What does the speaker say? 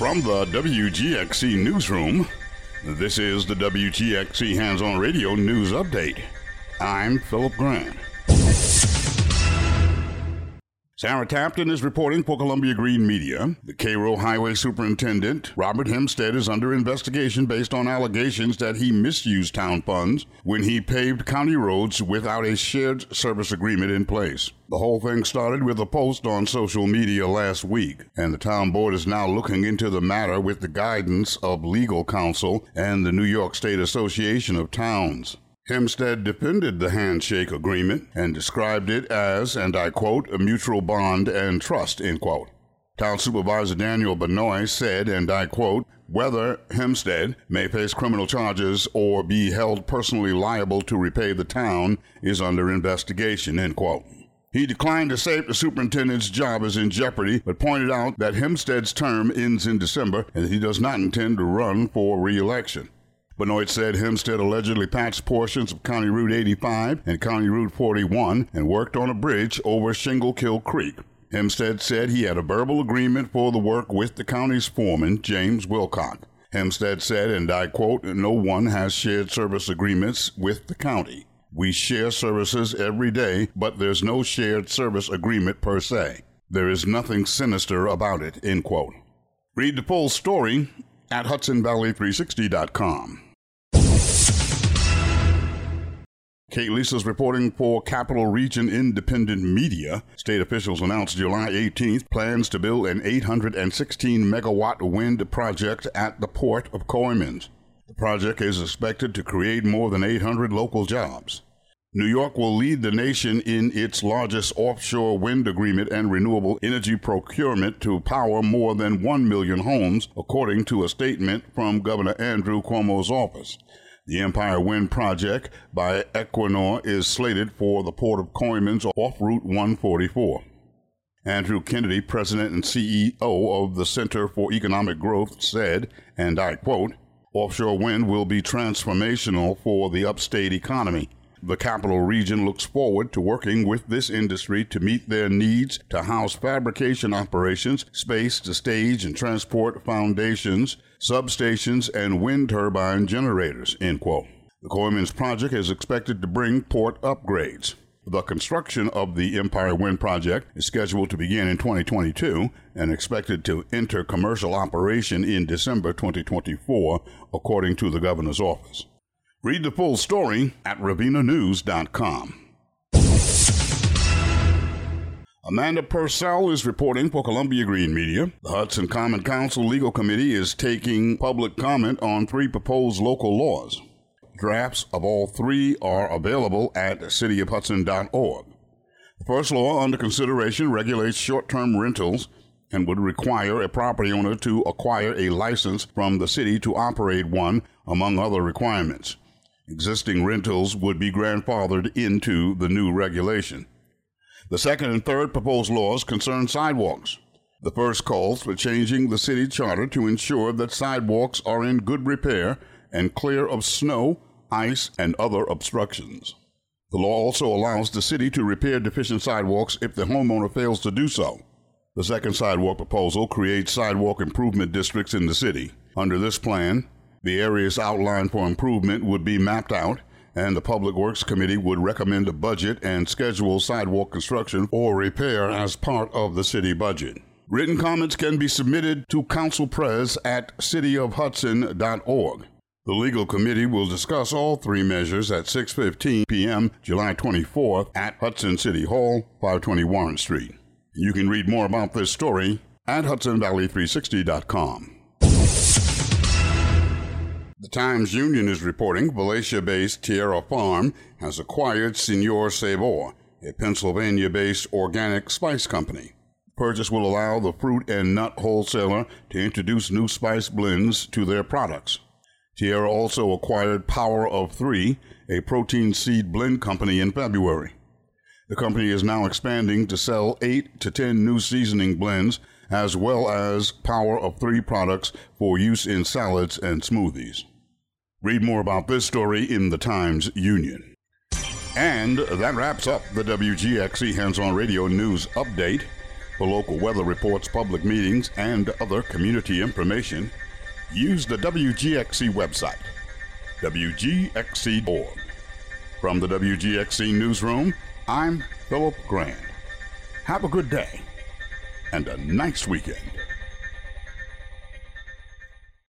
From the WGXC Newsroom, this is the WGXC Hands-On Radio News Update. I'm Philip Grant. Sarah Tapton is reporting for Columbia Green Media. The Cairo Highway Superintendent, Robert Hempstead, is under investigation based on allegations that he misused town funds when he paved county roads without a shared service agreement in place. The whole thing started with a post on social media last week, and the town board is now looking into the matter with the guidance of legal counsel and the New York State Association of Towns. Hempstead defended the handshake agreement and described it as, and I quote, a mutual bond and trust, end quote. Town Supervisor Daniel Benoit said, and I quote, whether Hempstead may face criminal charges or be held personally liable to repay the town is under investigation, end quote. He declined to say if the superintendent's job is in jeopardy, but pointed out that Hempstead's term ends in December and he does not intend to run for re-election. Benoit said Hempstead allegedly patched portions of County Route 85 and County Route 41 and worked on a bridge over Shingle-Kill Creek. Hempstead said he had a verbal agreement for the work with the county's foreman, James Wilcock. Hempstead said, and I quote, no one has shared service agreements with the county. We share services every day, but there's no shared service agreement per se. There is nothing sinister about it, end quote. Read the full story at HudsonValley360.com. Kate Lisa's reporting for Capital Region Independent Media. State officials announced July 18th plans to build an 816-megawatt wind project at the Port of Coymans. The project is expected to create more than 800 local jobs. New York will lead the nation in its largest offshore wind agreement and renewable energy procurement to power more than 1 million homes, according to a statement from Governor Andrew Cuomo's office. The Empire Wind Project by Equinor is slated for the Port of Coymans off Route 144. Andrew Kennedy, president and CEO of the Center for Economic Growth, said, and I quote, offshore wind will be transformational for the upstate economy. The Capital Region looks forward to working with this industry to meet their needs to house fabrication operations, space to stage and transport foundations, substations, and wind turbine generators, end quote. The Coymans project is expected to bring port upgrades. The construction of the Empire Wind Project is scheduled to begin in 2022 and expected to enter commercial operation in December 2024, according to the governor's office. Read the full story at RavinaNews.com. Amanda Purcell is reporting for Columbia Green Media. The Hudson Common Council Legal Committee is taking public comment on 3 proposed local laws. Drafts of all 3 are available at cityofhudson.org. The first law under consideration regulates short-term rentals and would require a property owner to acquire a license from the city to operate one, among other requirements. Existing rentals would be grandfathered into the new regulation. The second and third proposed laws concern sidewalks. The first calls for changing the city charter to ensure that sidewalks are in good repair and clear of snow, ice, and other obstructions. The law also allows the city to repair deficient sidewalks if the homeowner fails to do so. The second sidewalk proposal creates sidewalk improvement districts in the city. Under this plan, the areas outlined for improvement would be mapped out, and the Public Works Committee would recommend a budget and schedule sidewalk construction or repair as part of the city budget. Written comments can be submitted to councilpres at cityofhudson.org. The legal committee will discuss all 3 measures at 6:15 p.m. July 24th at Hudson City Hall, 520 Warren Street. You can read more about this story at HudsonValley360.com. The Times-Union is reporting Valencia-based Tierra Farm has acquired Señor Sabor, a Pennsylvania-based organic spice company. The purchase will allow the fruit and nut wholesaler to introduce new spice blends to their products. Tierra also acquired Power of 3, a protein seed blend company, in February. The company is now expanding to sell 8 to 10 new seasoning blends, as well as Power of 3 products for use in salads and smoothies. Read more about this story in the Times-Union. And that wraps up the WGXC Hands-On Radio News Update. For local weather reports, public meetings, and other community information, use the WGXC website, WGXC.org. From the WGXC Newsroom, I'm Philip Grand. Have a good day and a nice weekend.